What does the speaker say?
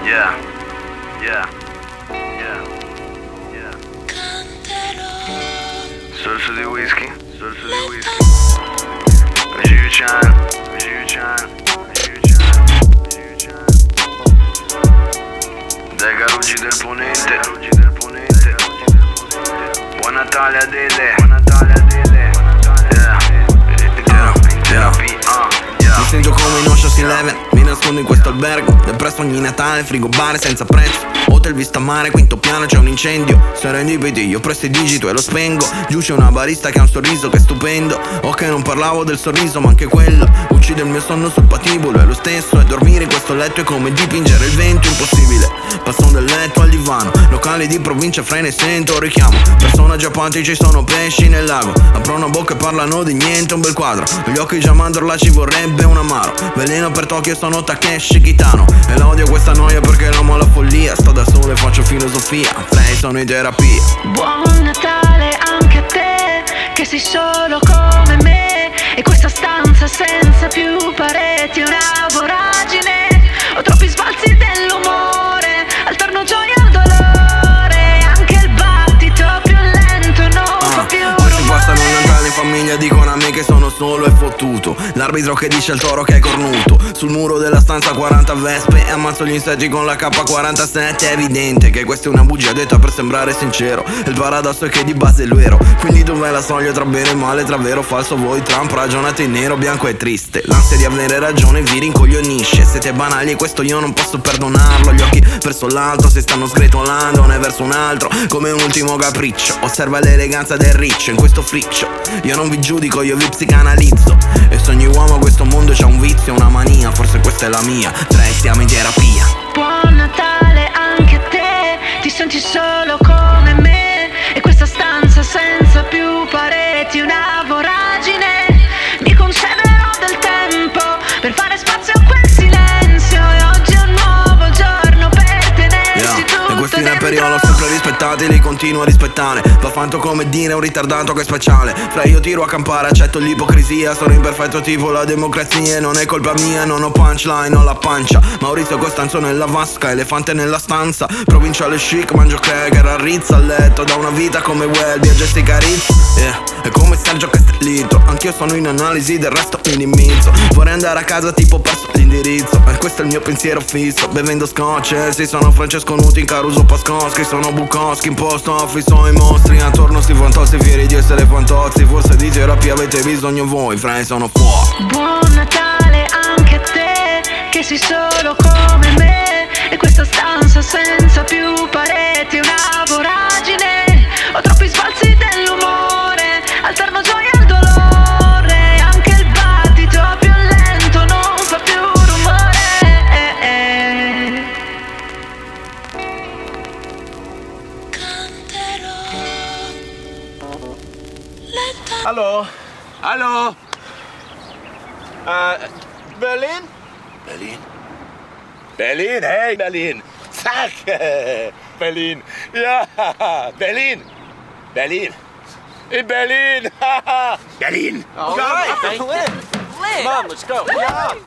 Yeah, yeah, yeah, yeah. Sorso di whisky, sorso di whisky. Giucian, Giucian, Giucian, Giucian. Dai Garuggi del Ponente, Garuggi del Ponente. Buon Natale Adele, buon Natale Adele. Mi sento come in Ocean's 11, mi nascondo in questo albergo. Depresso ogni Natale, frigo bar senza prezzo. Hotel vista mare, quinto piano c'è un incendio. Serendipity, io prestidigito e lo spengo. Giù c'è una barista che ha un sorriso che è stupendo. Ok, non parlavo del sorriso ma anche quello uccide il mio sonno sul patibolo, è lo stesso. E dormire in questo letto è come dipingere il vento, impossibile. Passo dal letto al divano, locali di provincia fra ne sento richiamo. Personaggi apatici sono pesci nel lago. Aprono bocca e parlano di niente, un bel quadro. Gli occhi già mandorla ci vorrebbe un amaro. Veleno per Tokyo sono Takeshi Kitano. E la odio questa noia perché l'amo alla follia. Sto da solo e faccio filosofia, Frey sono in terapia. Buon Natale anche a te, che sei solo come me. E questa stanza senza più pareti è una voragine. Ho troppi sbalzi dell'umore, alterno gioia al dolore. Anche il battito più lento non fa più rumore. Si passano un Natale in famiglia, dicono a me che sono solo e fottuto. L'arbitro che dice al toro che è cornuto. Sul muro della stanza 40 vespe e ammazzo gli insetti con la K47. È evidente che questa è una bugia detta per sembrare sincero. Il paradosso è che di base è il vero. Quindi dov'è la soglia tra bene e male, tra vero o falso? Voi Trump ragionate in nero, bianco e triste. L'ansia di avere ragione vi rincoglionisce. Siete banali e questo io non posso perdonarlo. Gli occhi verso l'alto si stanno sgretolando, ne verso un altro come un ultimo capriccio. Osserva l'eleganza del riccio in questo friccio. Io non vi giudico, io vi psicanalizzo. E se ogni uomo a questo mondo c'ha un vizio, una mania, forse questa è la mia. Tre stiamo in terapia. Buon Natale anche a te, ti senti solo come me. E questa stanza senza più pareti è una voragine. Mi concederò del tempo per fare spazio a quel silenzio. E oggi è un nuovo giorno per tenersi tutto e questi dentro. rapper io l'ho sempre rispettati, li continuo a rispettare. Va fatto come dire un ritardato che è speciale. Fra io tiro a campare, accetto l'ipocrisia. Sono imperfetto tipo la democrazia e non è colpa mia. Non ho punchline, ho la pancia. Maurizio Costanzo nella vasca, elefante nella stanza. Provinciale chic, mangio cracker a rizza. A letto da una vita come Welby a Jessica Rizz. È come Sergio Castellito. Anch'io sono in analisi, del resto minimizzo. Vorrei andare a casa tipo perso l'indirizzo. E questo è il mio pensiero fisso. Bevendo scotch, sì sono Francesco Nuti in Caruso Pascoschi. Sono Bukowski in post office, sono i mostri. Attorno si fantozzi, fieri di essere fantozzi. Forse di terapia avete bisogno voi, Frey sono fuori. Buon Natale anche a te, che sei solo come me. E questa stanza senza più pareti è una voragine. Ho troppi sbalzi dell'umore, alterno gioia al dolore. Anche il battito più lento non fa più rumore. Hallo? Hallo? Berlin? Berlin? Berlin, hey Berlin! Zack! Berlin! Ja! Berlin! Berlin! In Berlin! Berlin! All right, Lynn. Come on, let's go.